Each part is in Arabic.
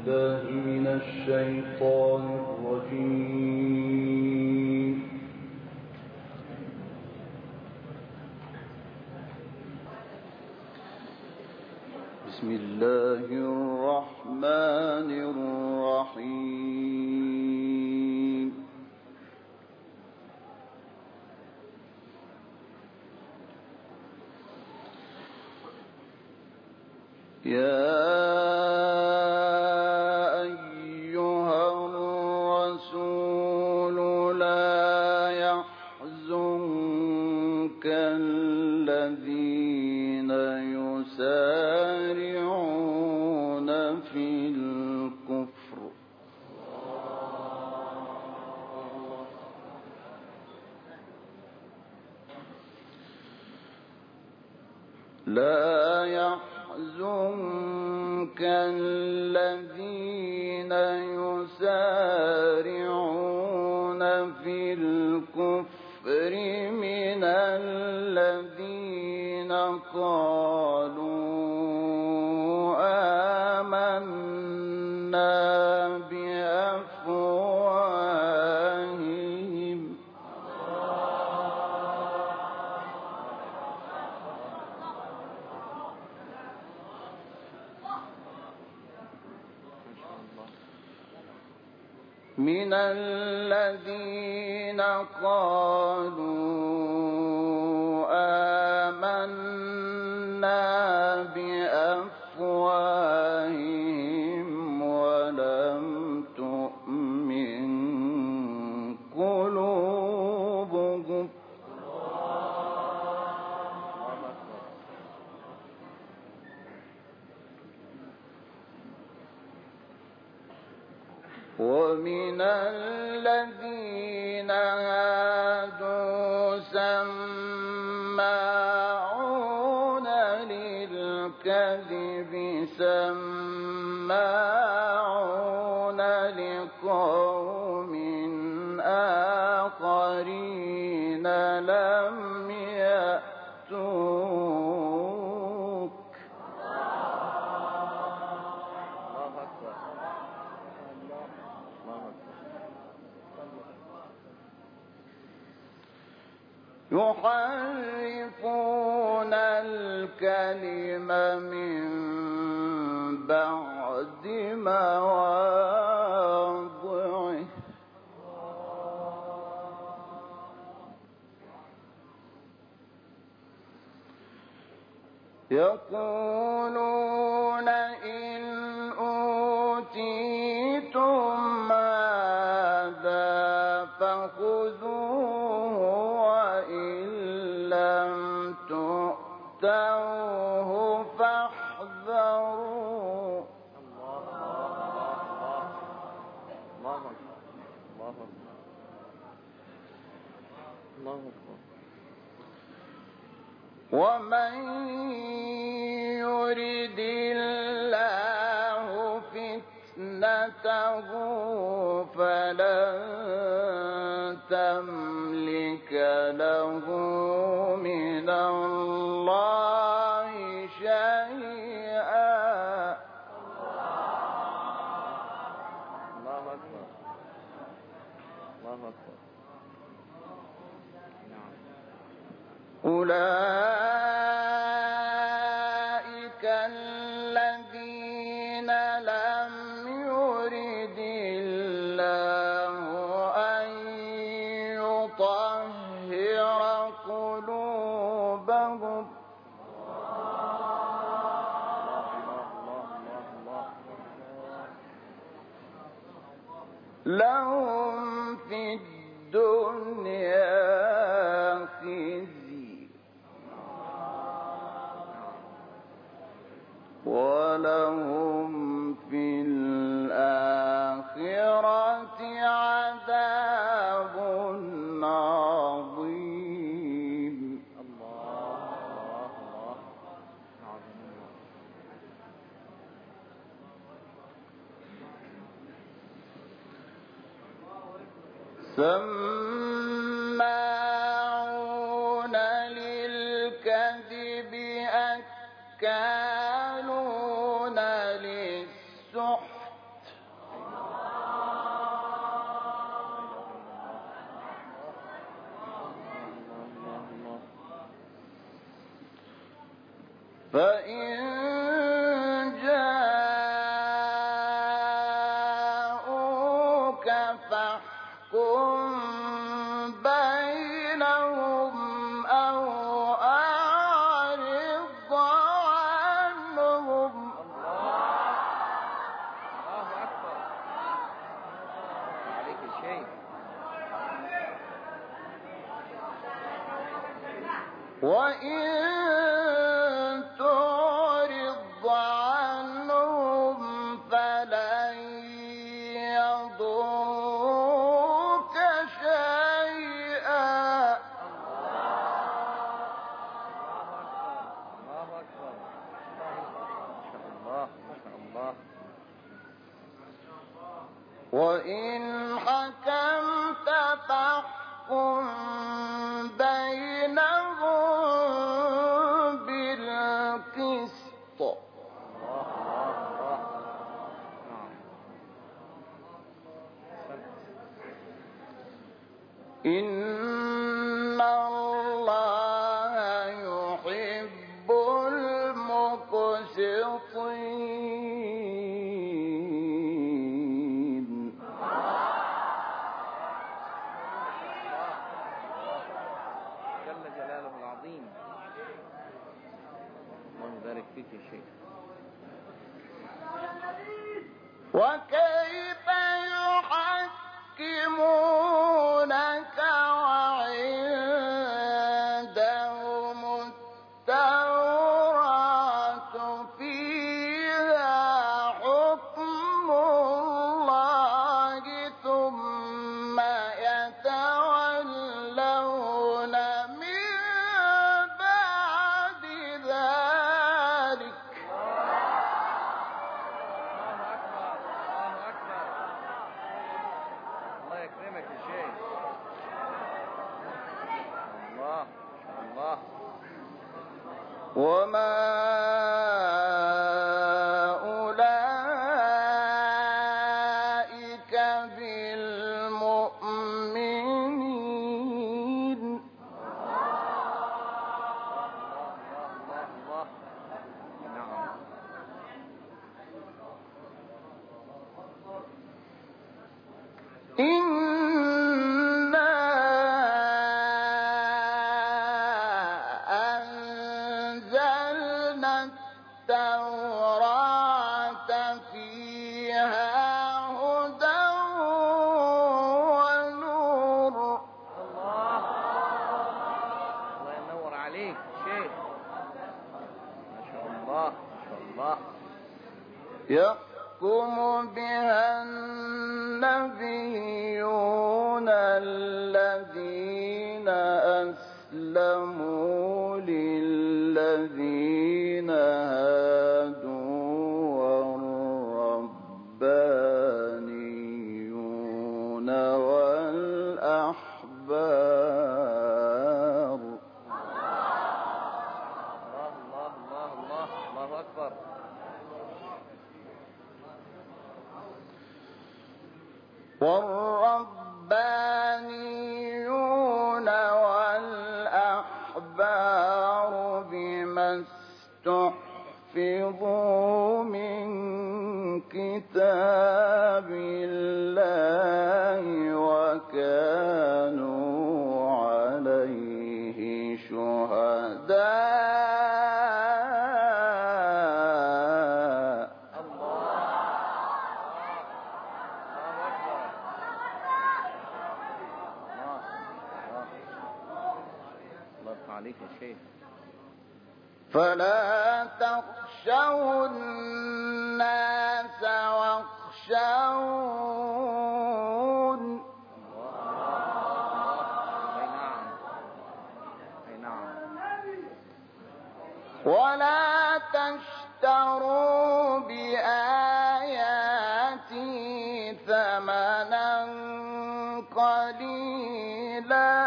بالله من الشيطان الرجيم. بسم الله الرحمن الرحيم. يا أيها الرسول لا يحزنك الذين يسارعون في الكفر يحزنك الذين يسارعون في الكفر من الذين قالوا آمنا بأفواههم من الذين قالوا آمنا بأفواههم ولم تؤمن قلوبهم ومن الذين هادوا سماعون للكذب سماعون لقوم آخرين لم يأتوك يحرفون الكلم من بعد مواضعه يقولون إن أوتيتم هذا فخذوه وإن لم تؤتوه فاحذروا ومن يرد الله فتنته فلن تملك له من الله شيئا أولئك الذين لم يرد الله أن يطهر قلوبهم لهم في الدنيا خزي ولهم في الآخرة عذاب عظيم سماعون للكذب أكالون للسحت فإن جاءوك فاحكم بينهم أو أعرض عنهم. الله أكبر عليك الشيء. وإن تعرض عنهم فلن يضروك شيئا. الله أكبر. ما شاء الله. وإن حكمت فاحكم بينهم بالقسط. إن الله يحب المقسطين. جل جلاله العظيم. الله يبارك فيك يا شيخ. وكيف يحكمونك وعندهم التوراة فيها حكم الله ثم يتولون من بعد ذلك. الله يكرمك يا شيخ. الله. وما أولئك بالمؤمنين. الله. نعم. إنا أنزلنا التوراة فيها هدى ونور. الله ينور عليك شيخ. ما شاء الله. يحكم بها النبيون الذين أسلموا للذين هادوا والربانيون والأحبار. الله أكبر. والربانيون والأحبار بما استحفظوا من كتاب الله وكانوا عليه شهداء. عليك يا شيخ. فلا تخشوا الناس واخشون. أي نعم. ولا تشتروا بآياتي ثمنا قليلا.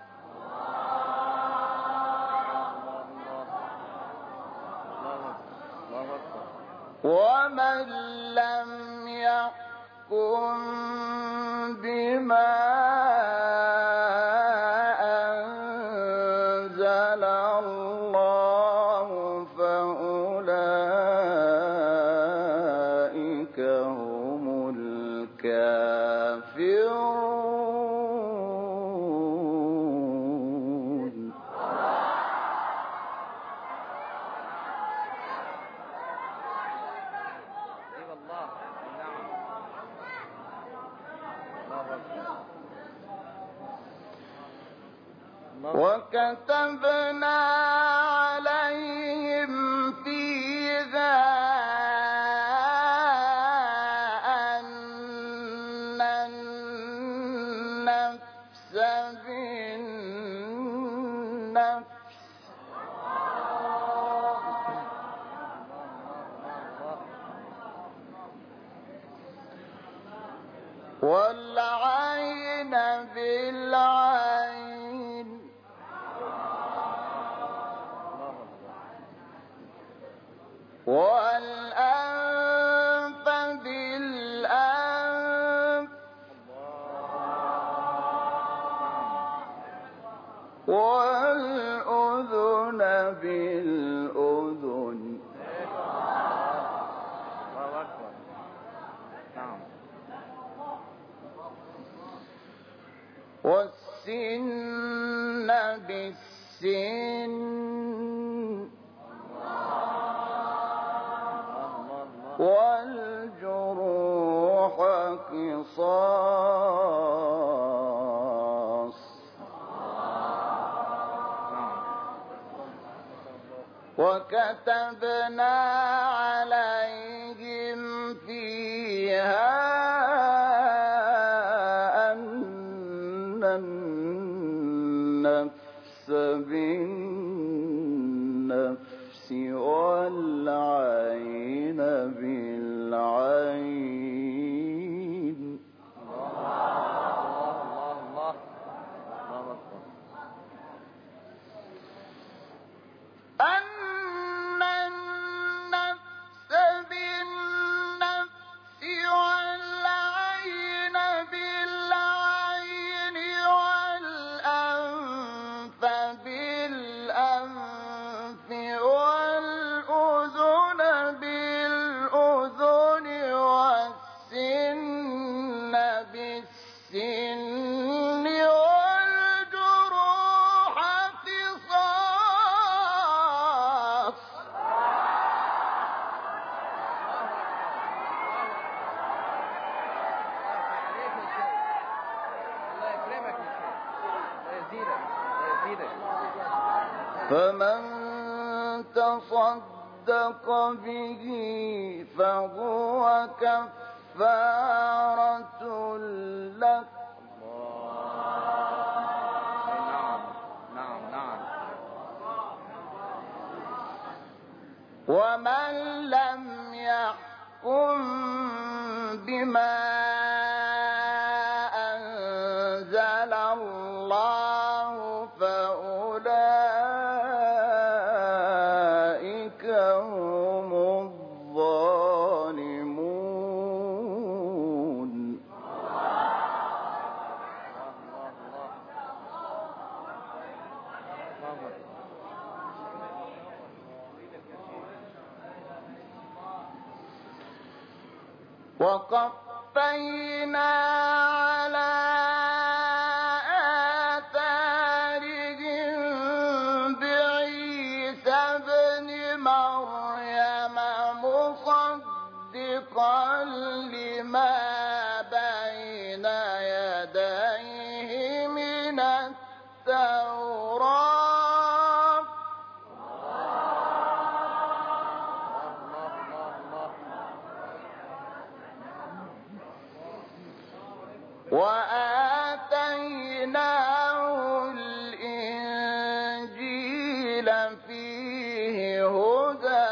ومن لم يحكم بما أنزل الله فأولئك الكافرون ايوه الله. نعم. وكتبنا عليهم فيها أن النفس بالنفس والعين بالعين والأنف بالأنف والأذن بالأذن والسن بالسن والجروح قصاص وكتبنا عليهم فيها أن النفس بالنفس والعين بالعين أن النفس بالنفس والعين بالعين والأنف بالأنف والأذن بالأذن والسن بالسن والجروح قصاص فمن تصدق به فهو كفارة لك ومن لم يحكم بما أنزل الله فأولئك هم الظالمون وقفينا على آثارهم بعيسى ابن مريم مصدقا لما بين يديه من التوراة وآتيناه الإنجيل فيه هدى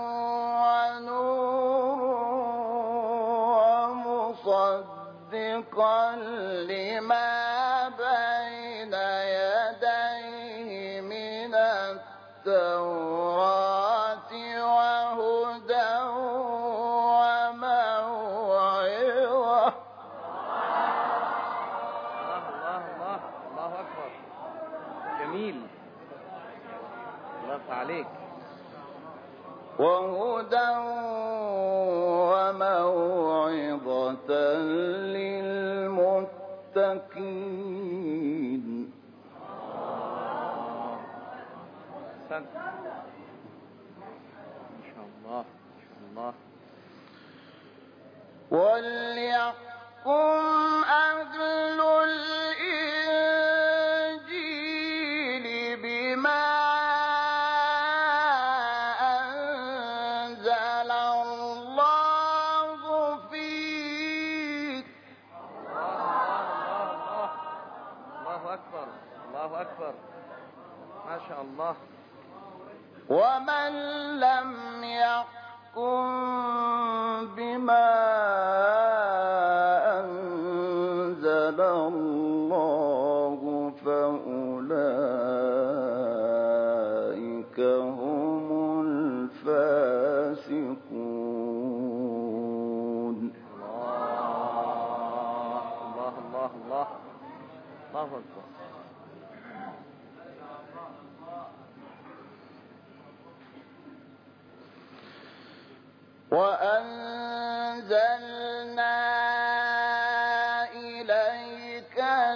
ونور ومصدقا لما بين يديه من التوراة وهدى وموعظة الله أكبر. جميل. الله عليك. وهدى وموعظة مكين. ما شاء الله ما شاء الله. وليحكم أهل الإنجيل بما أنزل الله فيه. الله أكبر الله أكبر ما شاء الله. ومن لم يحكم بما أنزل الله فأولئك هم الفاسقون. الله الله الله الله أكبر. وأنزلنا إليك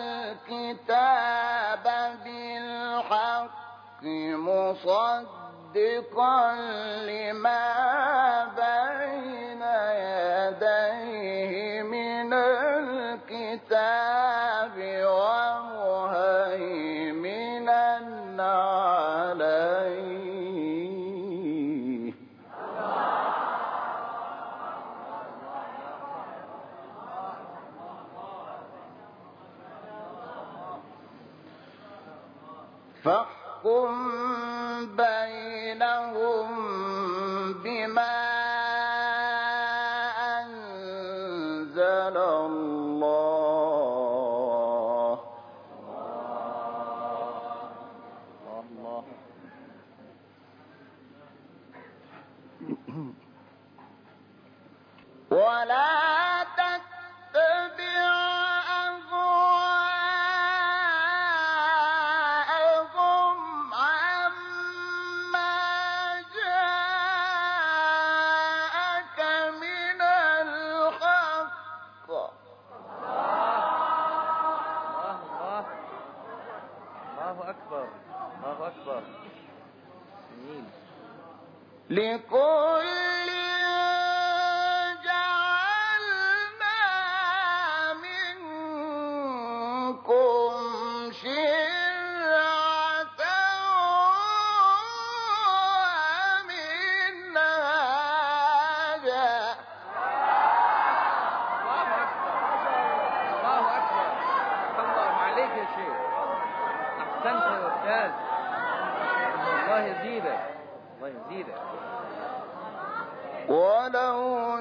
الكتاب بالحق مصدقا لما بين يديه من الكتاب ومهيمنا عليه. فاحكم بينهم بما أنزل الله. الله ولا تتبع أهواءهم عما جاءك من الحق. الله أكبر الله أكبر. جميل. لكل جعلنا منكم شرعة ومنهاجا. الله أكبر الله أكبر. الله عليك يا شيخ. أحسنت يا أستاذ. الله يزيدك الله يزيدك. ولو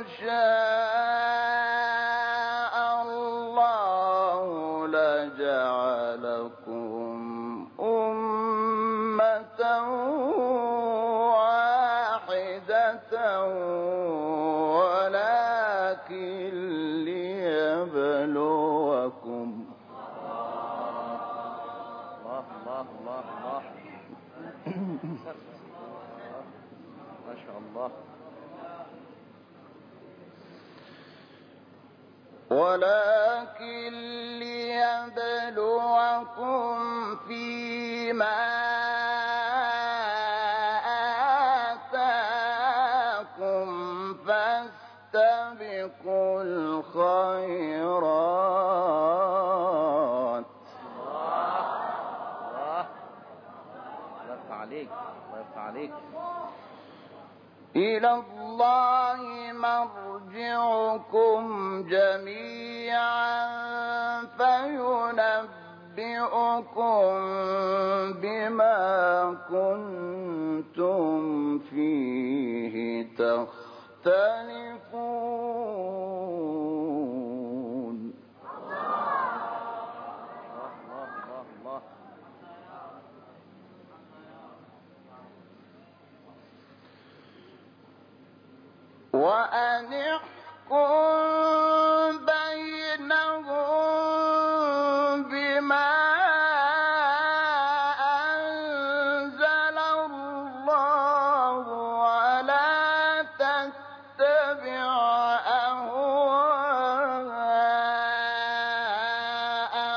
شاء الله لجعلكم أمة واحدة ولكن ليبلوكم. الله الله الله الله. ما شاء الله. ولكن ليبلوكم فيما آتاكم فاستبقوا الخيرات. الله الله يفتح عليك الله يفتح عليك. إلى الله مرجعكم جميعا فينبئكم بما كنتم فيه تختلفون. الله وأن احكم بينهم بما أنزل الله ولا تتبع أهواءهم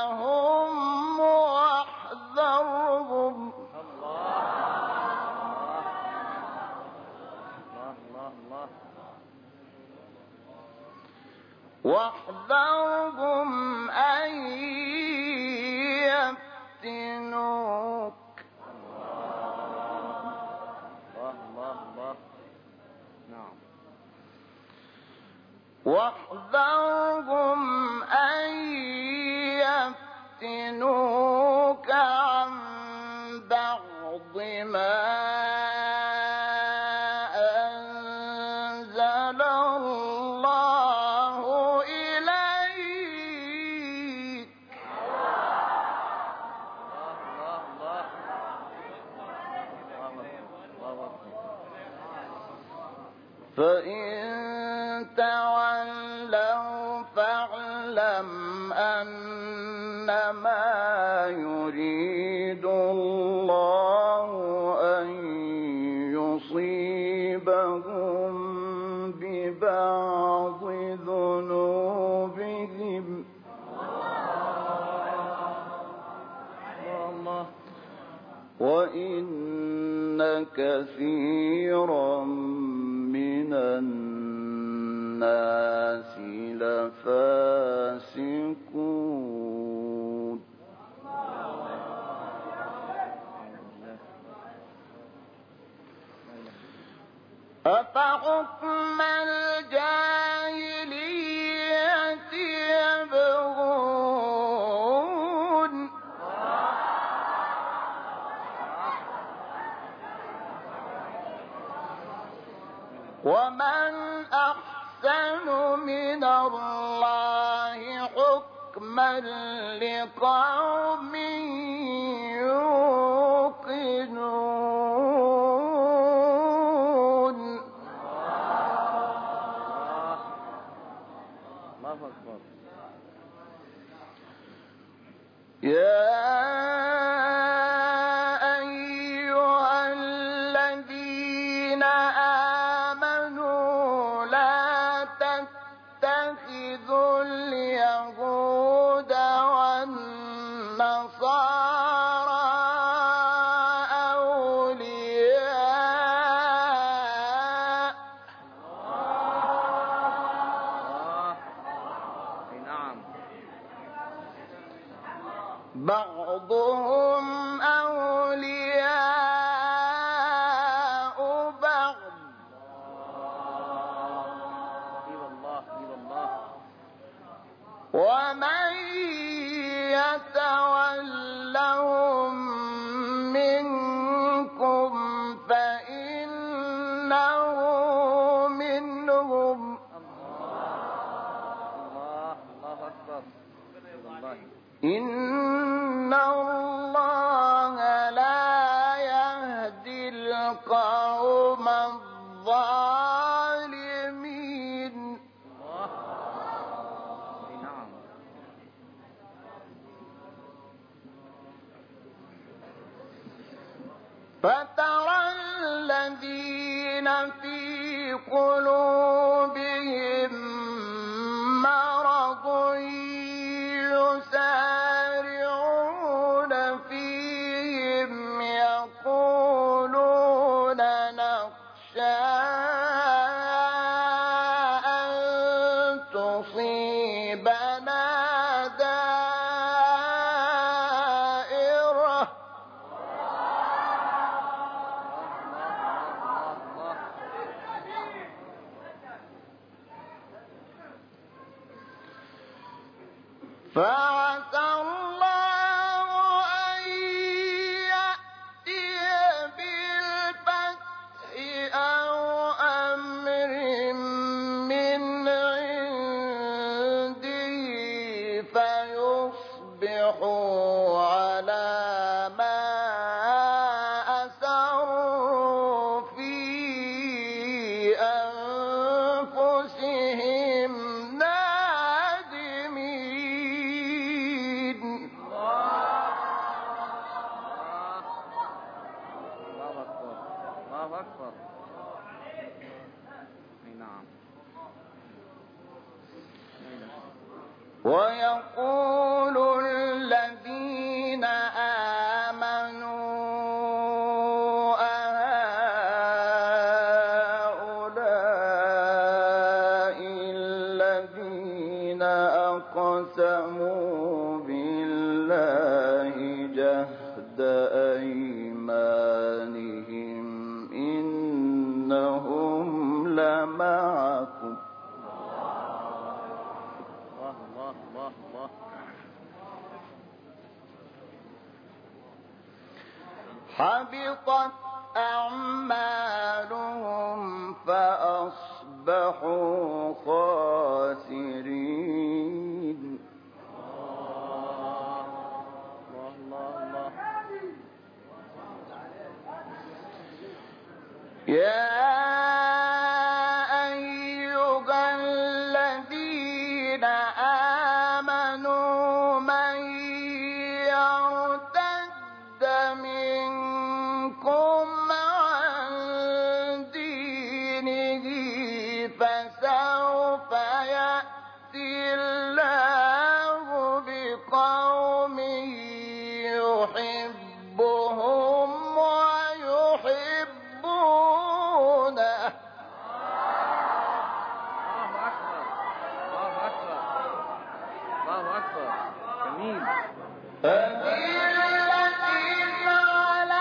واحذرهم أن يفتنوك نعم واحذرهم أن يفتنوك عن بعض ما أنزل الله إليك فإن تولوا فاعلم أنما يريد الله أن يصيبهم ببعض ذنوبهم وإن كثيرا من الناس لفاسقون أفحكم الجاهلية يبغون ومن أحسن من الله حكما لقوم يوقنون يا أيها الذين آمنوا لا تتخذوا اليهود والنصارى أولياء نعم بعضهم أولياء بعض ومن يتولهم منكم فإنه منهم إن الله لا يهدي القوم الظالمين نعم فترى الذين في قلوبهم مرض يسارعون فيهم يقولون نخشى أن تصيبنا دائرة فعسى الله أن يأتي بالفتح أو أمر من عنده فيصبحوا على ما أسروا في أنفسهم نادمين الله أكبر نعم ويقول الذين آمنوا أهؤلاء الذين أقسموا بالله جهد أيمانهم إنهم لمعكم حبطت أعمالهم فأصبحوا خاسرين يا أيها الذين آمنوا من يرتد منكم عن دينه فسوف يأتي الله بقوم يحبهم ويحبونه جميل. أذلة على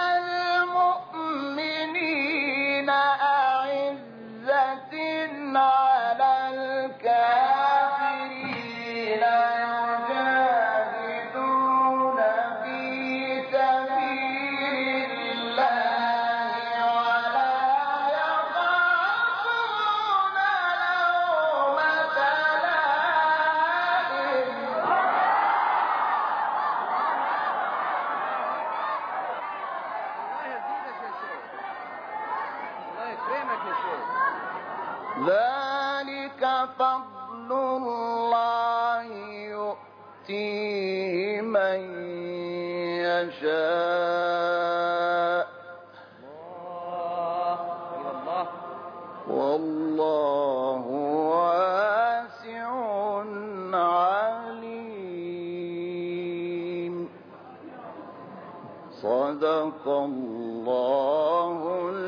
المؤمنين أعزة على الكافرين يجاهدون في سبيل الله ولا يخافون لومة لائم الله يزيدك يا شيخ، الله يكرمك يا شيخ. ذلك فضل الله يؤتيه من يشاء الله والله واسع عليم صدق الله